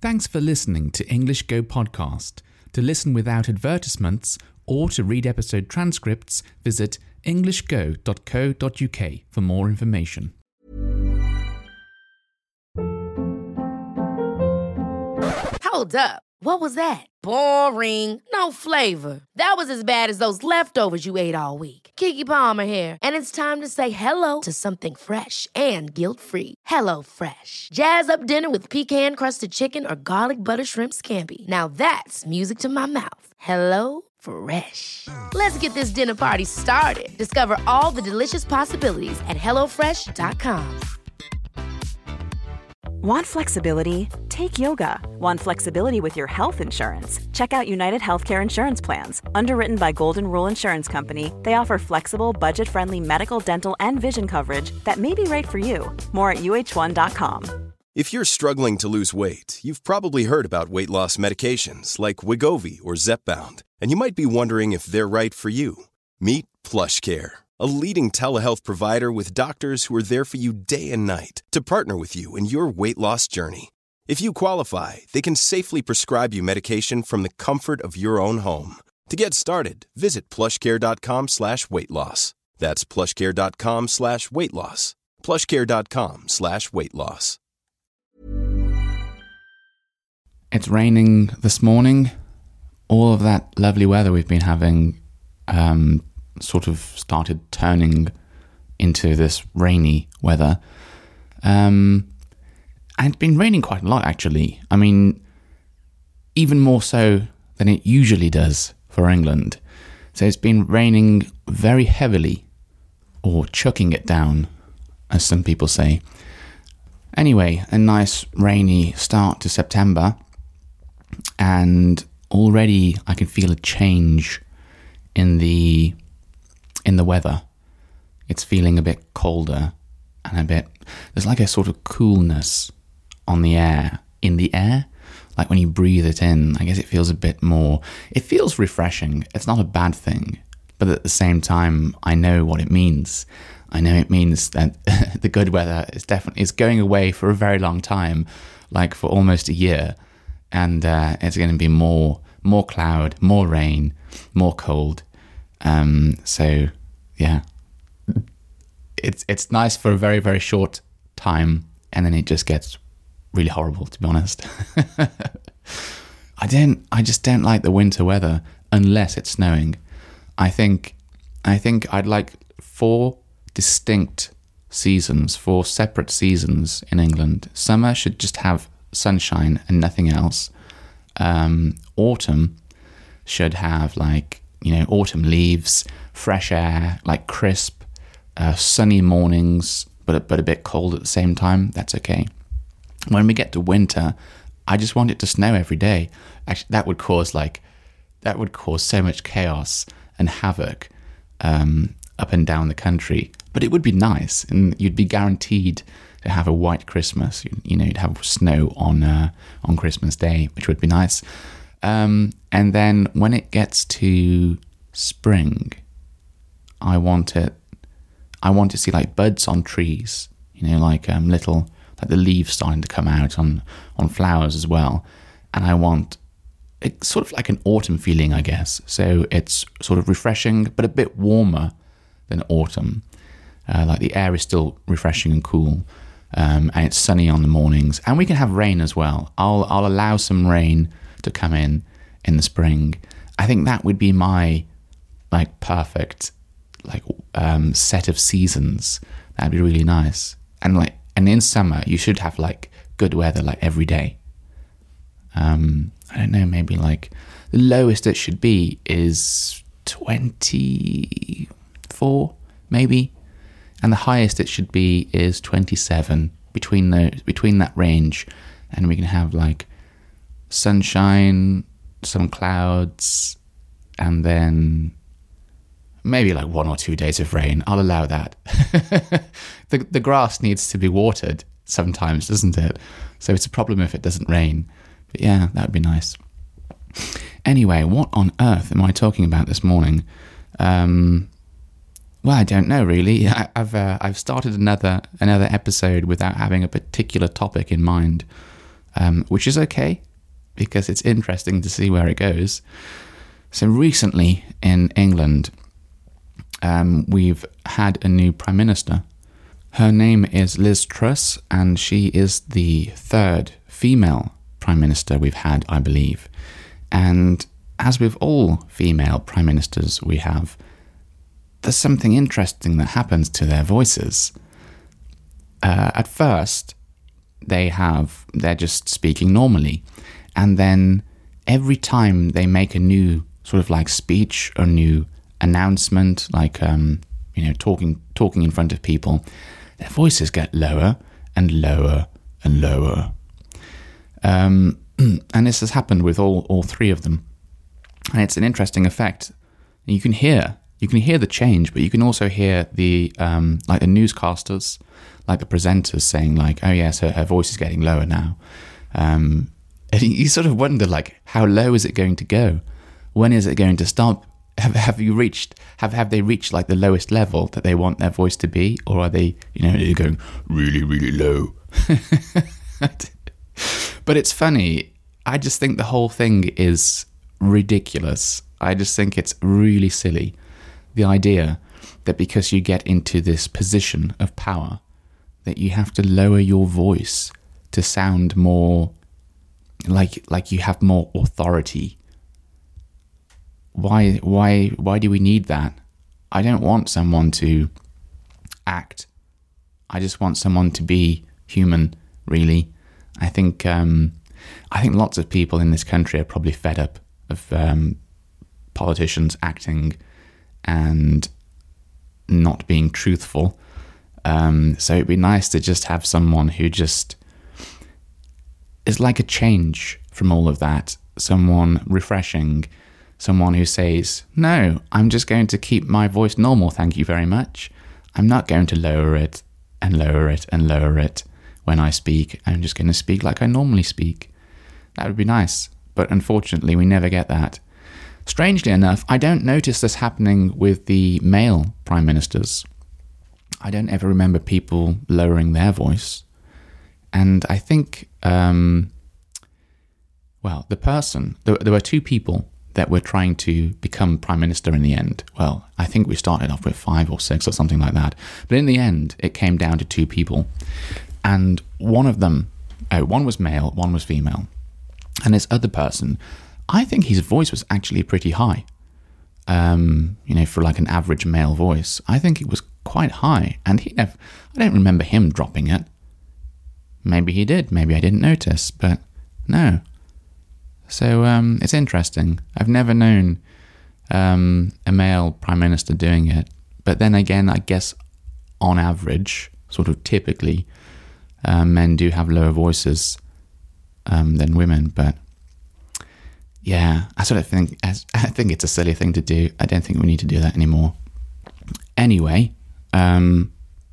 Thanks for listening to English Go Podcast. To listen without advertisements or to read episode transcripts, visit englishgo.co.uk for more information. Hold up. What was that? Boring. No flavor. That was as bad as those leftovers you ate all week. Keke Palmer here, and it's time to say hello to something fresh and guilt-free. Hello Fresh. Jazz up dinner with pecan-crusted chicken or garlic butter shrimp scampi. Now that's music to my mouth. Hello Fresh. Let's get this dinner party started. Discover all the delicious possibilities at hellofresh.com. Want flexibility? Take yoga. Want flexibility with your health insurance? Check out United Healthcare Insurance Plans. Underwritten by Golden Rule Insurance Company, they offer flexible, budget-friendly medical, dental, and vision coverage that may be right for you. More at uh1.com. If you're struggling to lose weight, you've probably heard about weight loss medications like Wegovy or Zepbound, and you might be wondering if they're right for you. Meet PlushCare, a leading telehealth provider with doctors who are there for you day and night to partner with you in your weight loss journey. If you qualify, they can safely prescribe you medication from the comfort of your own home. To get started, visit plushcare.com/weight-loss. That's plushcare.com/weight-loss. plushcare.com/weight-loss. It's raining this morning. All of that lovely weather we've been having sort of started turning into this rainy weather. And it's been raining quite a lot, actually. I mean, even more so than it usually does for England. So it's been raining very heavily, or chucking it down, as some people say. Anyway, a nice rainy start to September, and already I can feel a change in the weather. It's feeling a bit colder and there's like a sort of coolness in the air, like when you breathe it in. I guess it feels a bit more, it feels refreshing. It's not a bad thing, but at the same time, I know what it means. I know it means that the good weather is going away for a very long time, like for almost a year, and it's going to be more cloud, more rain, more cold. So yeah, it's nice for a very, very short time, and then it just gets really horrible, to be honest. I just don't like the winter weather unless it's snowing. I think I'd like 4 distinct seasons, 4 separate seasons in England. Summer should just have sunshine and nothing else. Autumn should have autumn leaves, fresh air, like crisp, sunny mornings, but a bit cold at the same time. That's okay. When we get to winter, I just want it to snow every day. Actually, that would cause so much chaos and havoc up and down the country. But it would be nice, and you'd be guaranteed to have a white Christmas. You'd have snow on Christmas Day, which would be nice. And then when it gets to spring, I want to see like buds on trees, little, like the leaves starting to come out on flowers as well. And I want it's sort of like an autumn feeling, I guess. So it's sort of refreshing, but a bit warmer than autumn. Like the air is still refreshing and cool, and it's sunny on the mornings. And we can have rain as well. I'll allow some rain to come in the spring. I think that would be my perfect set of seasons. That'd be really nice. And in summer you should have good weather every day. I don't know, maybe the lowest it should be is 24 maybe, and the highest it should be is 27. Between that range, and we can have sunshine, some clouds, and then maybe 1 or 2 days of rain. I'll allow that. The grass needs to be watered sometimes, doesn't it? So it's a problem if it doesn't rain. But yeah, that would be nice. Anyway, what on earth am I talking about this morning? Well, I don't know really. I've started another episode without having a particular topic in mind. which is okay because it's interesting to see where it goes. So recently in England, we've had a new Prime Minister. Her name is Liz Truss, and she is the third female Prime Minister we've had, I believe. And as with all female Prime Ministers we have, there's something interesting that happens to their voices. At first, they're just speaking normally. And then every time they make a new sort of like speech or new announcement, like, talking in front of people, their voices get lower and lower and lower. And this has happened with all three of them. And it's an interesting effect. You can hear the change, but you can also hear the like the newscasters, like the presenters saying like, oh yes, her voice is getting lower now. And you sort of wonder, like, how low is it going to go? When is it going to stop? Have they reached like the lowest level that they want their voice to be, or are they, going really, really low? But it's funny. I just think the whole thing is ridiculous. I just think it's really silly. The idea that because you get into this position of power, that you have to lower your voice to sound more like you have more authority. Why do we need that? I don't want someone to act. I just want someone to be human, really. I think lots of people in this country are probably fed up of politicians acting and not being truthful. So it'd be nice to just have someone who just is like a change from all of that. Someone refreshing. Someone who says, no, I'm just going to keep my voice normal, thank you very much. I'm not going to lower it and lower it and lower it when I speak. I'm just going to speak like I normally speak. That would be nice. But unfortunately, we never get that. Strangely enough, I don't notice this happening with the male prime ministers. I don't ever remember people lowering their voice. And I think, there were two people that were trying to become prime minister in the end. Well, I think we started off with 5 or 6 or something like that. But in the end, it came down to 2 people. And one of them, one was male, one was female. And this other person, I think his voice was actually pretty high. For like an average male voice. I think it was quite high. And I don't remember him dropping it. Maybe he did. Maybe I didn't notice. But no. So it's interesting. I've never known a male prime minister doing it. But then again, I guess on average, sort of typically, men do have lower voices than women. But yeah, I think it's a silly thing to do. I don't think we need to do that anymore. Anyway, I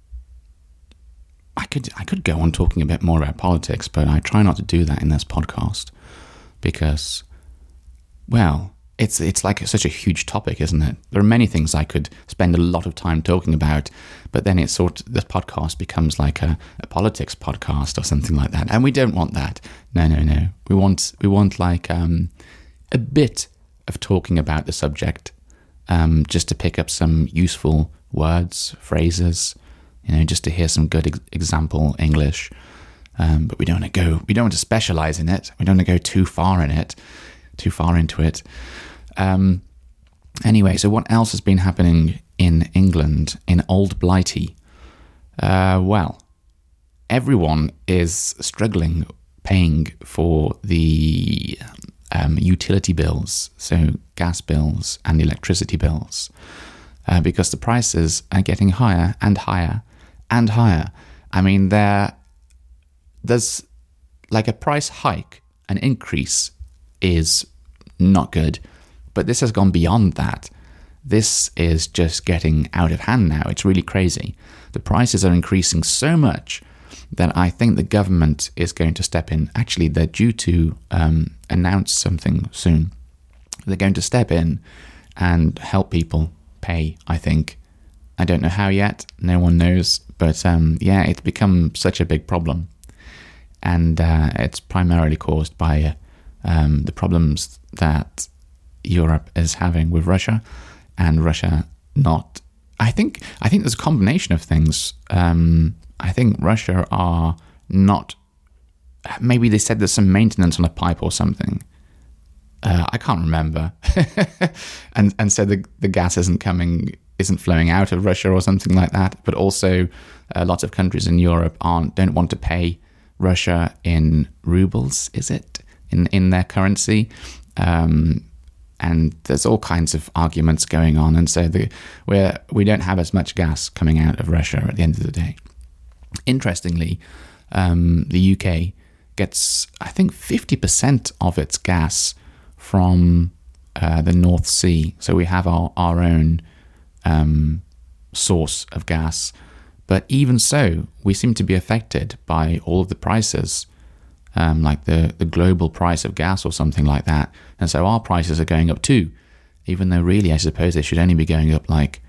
could go on talking a bit more about politics, but I try not to do that in this podcast. Because, well, it's like such a huge topic, isn't it? There are many things I could spend a lot of time talking about, but then this podcast becomes like a politics podcast or something like that, and we don't want that. No. We want like a bit of talking about the subject, just to pick up some useful words, phrases, just to hear some good example English. But we don't want to specialize in it. We don't want to go too far into it. Anyway, so what else has been happening in England, in Old Blighty? Well, everyone is struggling paying for the utility bills, so gas bills and electricity bills, because the prices are getting higher and higher and higher. I mean, there's like a price hike, an increase is not good, but this has gone beyond that. This is just getting out of hand now. It's really crazy. The prices are increasing so much that I think the government is going to step in. Actually, they're due to announce something soon. They're going to step in and help people pay, I think. I don't know how yet. No one knows. But it's become such a big problem. and it's primarily caused by the problems that Europe is having with Russia, and Russia not. I think there's a combination of things. I think Russia are not. Maybe they said there's some maintenance on a pipe or something. I can't remember, and so the gas isn't flowing out of Russia or something like that. But also, lots of countries in Europe don't want to pay Russia in rubles. Is it in their currency? And there's all kinds of arguments going on, and so we don't have as much gas coming out of Russia at the end of the day. Interestingly, the UK gets, I think, 50% of its gas from the North Sea. So we have our own source of gas. But even so, we seem to be affected by all of the prices, like the global price of gas or something like that. And so our prices are going up too, even though really I suppose they should only be going up like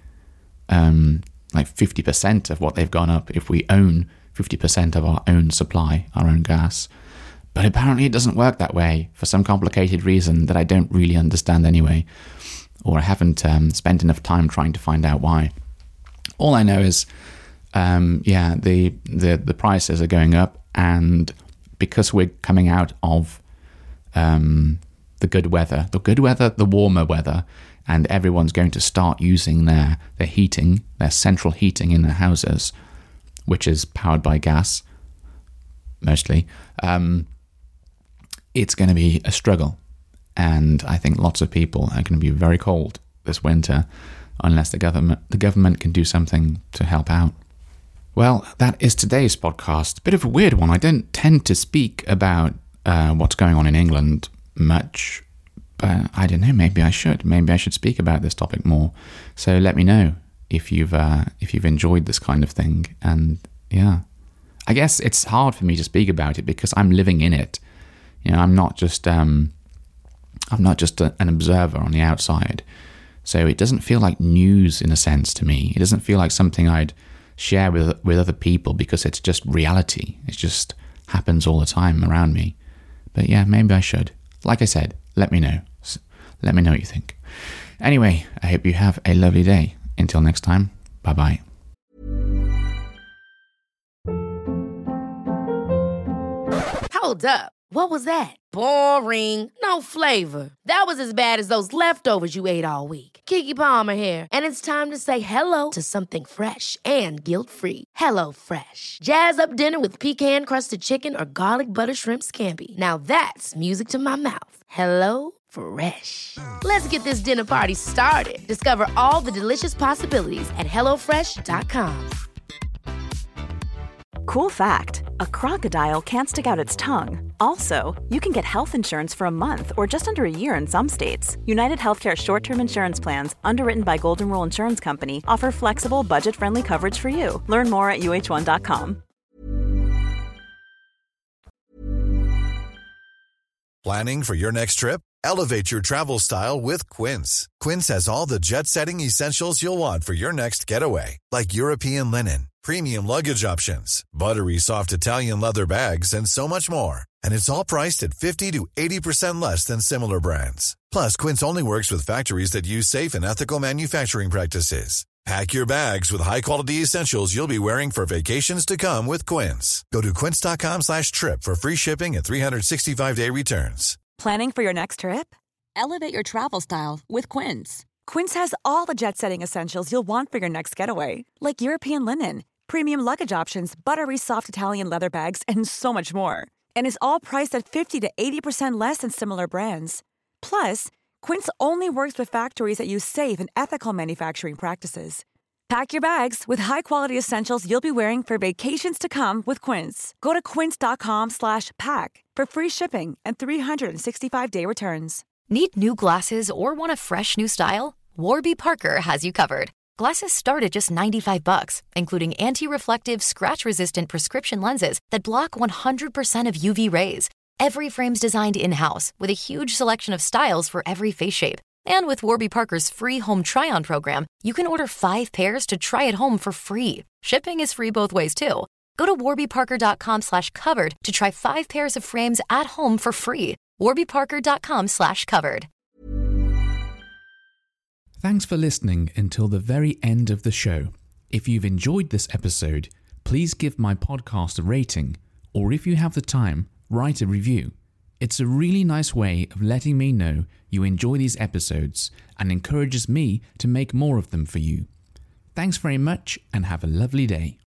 50% of what they've gone up if we own 50% of our own supply, our own gas. But apparently it doesn't work that way for some complicated reason that I don't really understand anyway, or I haven't spent enough time trying to find out why. All I know is, the prices are going up, and because we're coming out of the good weather, the warmer weather, and everyone's going to start using their heating, their central heating in their houses, which is powered by gas, mostly, it's going to be a struggle. And I think lots of people are going to be very cold this winter unless the government can do something to help out. Well, that is today's podcast. A bit of a weird one. I don't tend to speak about what's going on in England much, but I don't know, maybe I should. Maybe I should speak about this topic more. So let me know if you've enjoyed this kind of thing. And yeah, I guess it's hard for me to speak about it because I'm living in it. You know, I'm not just an observer on the outside. So it doesn't feel like news in a sense to me. It doesn't feel like something I'd share with other people because it's just reality. It just happens all the time around me. But yeah, maybe I should. Like I said, let me know. Let me know what you think. Anyway, I hope you have a lovely day. Until next time, bye-bye. Hold up. What was that? Boring. No flavor. That was as bad as those leftovers you ate all week. Keke Palmer here, and it's time to say hello to something fresh and guilt-free. Hello Fresh. Jazz up dinner with pecan-crusted chicken or garlic butter shrimp scampi. Now that's music to my mouth. Hello Fresh. Let's get this dinner party started. Discover all the delicious possibilities at HelloFresh.com. Cool fact, a crocodile can't stick out its tongue. Also, you can get health insurance for a month or just under a year in some states. United Healthcare short-term insurance plans, underwritten by Golden Rule Insurance Company, offer flexible, budget-friendly coverage for you. Learn more at UH1.com. Planning for your next trip? Elevate your travel style with Quince. Quince has all the jet-setting essentials you'll want for your next getaway, like European linen, premium luggage options, buttery soft Italian leather bags, and so much more. And it's all priced at 50 to 80% less than similar brands. Plus, Quince only works with factories that use safe and ethical manufacturing practices. Pack your bags with high-quality essentials you'll be wearing for vacations to come with Quince. Go to quince.com/trip for free shipping and 365-day returns. Planning for your next trip? Elevate your travel style with Quince. Quince has all the jet-setting essentials you'll want for your next getaway, like European linen, premium luggage options, buttery soft Italian leather bags, and so much more. And is all priced at 50 to 80% less than similar brands. Plus, Quince only works with factories that use safe and ethical manufacturing practices. Pack your bags with high-quality essentials you'll be wearing for vacations to come with Quince. Go to quince.com/pack for free shipping and 365-day returns. Need new glasses or want a fresh new style? Warby Parker has you covered. Glasses start at just $95, including anti-reflective, scratch-resistant prescription lenses that block 100% of UV rays. Every frame's designed in-house with a huge selection of styles for every face shape. And with Warby Parker's free home try-on program, you can order 5 pairs to try at home for free. Shipping is free both ways, too. Go to warbyparker.com/covered to try 5 pairs of frames at home for free. warbyparker.com/covered. Thanks for listening until the very end of the show. If you've enjoyed this episode, please give my podcast a rating, or if you have the time, write a review. It's a really nice way of letting me know you enjoy these episodes and encourages me to make more of them for you. Thanks very much and have a lovely day.